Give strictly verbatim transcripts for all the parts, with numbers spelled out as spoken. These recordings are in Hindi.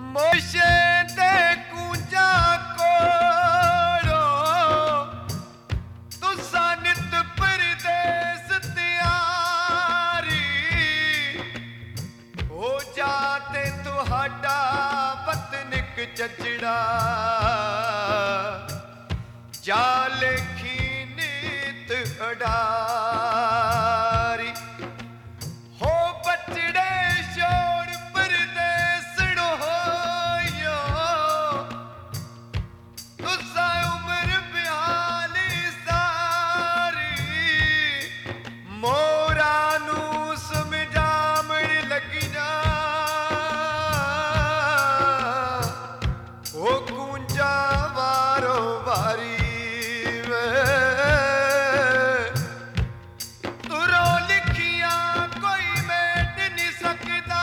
मोशे ते कुंजा कोड़ो तुसा नित परदेस त्यारी हो जाते तुहाडा वतनिक चचड़ा जा लेखी नीत अडारी हो बचड़े शोर परदेसड़ो होयो तुसा उम्र बयाली सारी मोरा नू समझामण लगी जा हो कुंजा वारो वारी तुरो लिखिया कोई मेट नहीं सकता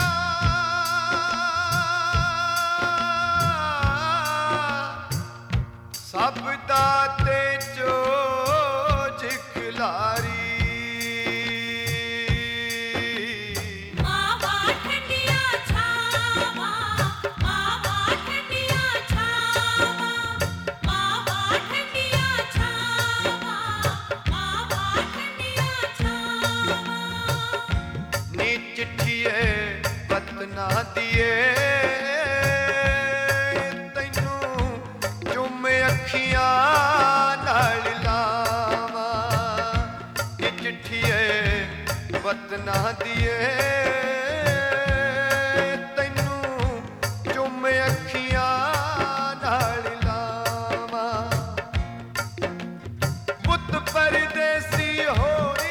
सब दाते चोज खिलारी चिट्ठिए बतना दिए तैनू चुम अखियां नाल लावा ये चिट्ठिए बतना दिए तैनू चुम अखियां नाल लावा पुत परदेसी हो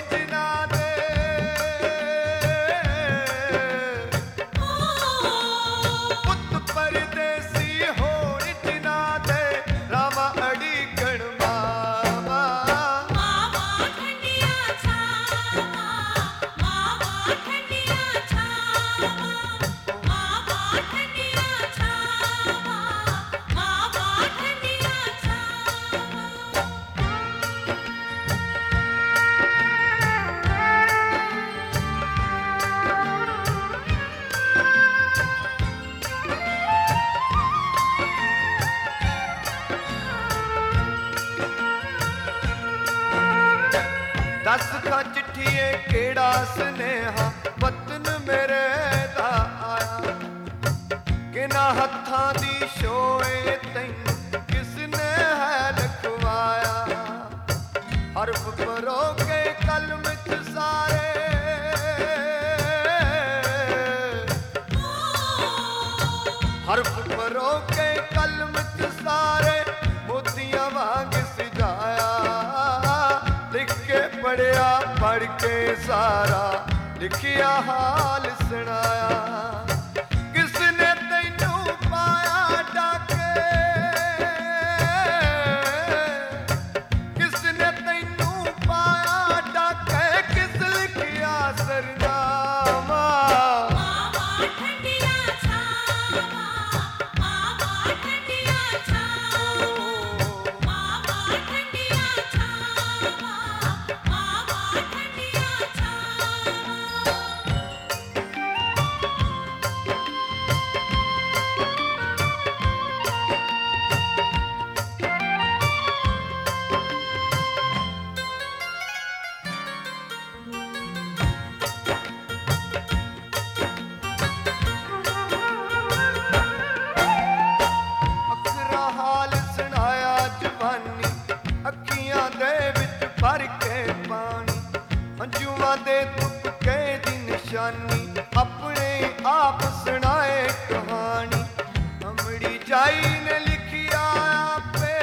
दस का चिट्ठिए केड़ा स्नेहा वतन मेरे दा आया किना हत्थां दी शोए तैनू किसने है लिखवाया हरफ परो के कलम च सारे हरफ परो के कलम च सारे मोतियां वांग सजाया लिख के पढ़िया पढ़ के सारा लिखिया हाल सुनाया किसने तैनू पाया डाके किसने तैनू पाया डाके किस लिखिया सरनामा दे तुपके दी निशानी अपने आप सुनाए कहानी अमड़ी जाई ने लिखिया पे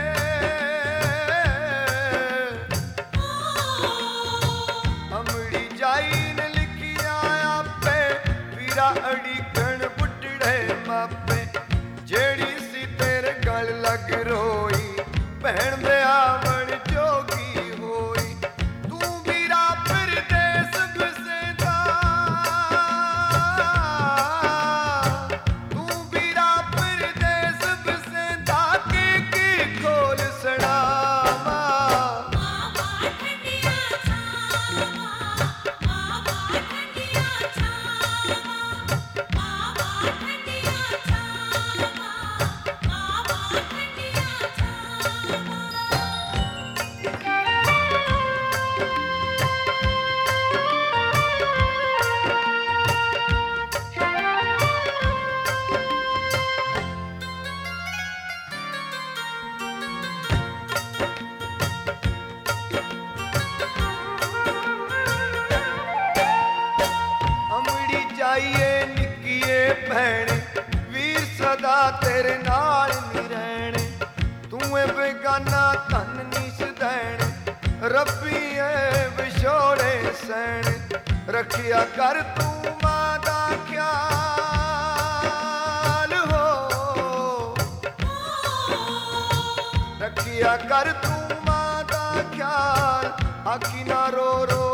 अमड़ी जाई ने लिखिया पे वीरा अड़ी गण बुढ़ड़े मापे जेड़ी सी तेरे गल लग रोई भैन दे आवण जोगी होई तू वीरा परदेस गुसेदा तू वीरा परदेस गुसेदा की की खोल सड़ावा मामा ठंडिया छावा मामा ठंडिया छावा धीए भैणे वीर सदा तेरे नाल नी रहने तू ए बेगाना धन नी सदैण रब्बी ए विछोड़े सैण रखिया कर तू मां दा ख्याल हो रखिया कर तू मां दा ख्याल आखी ना रो रो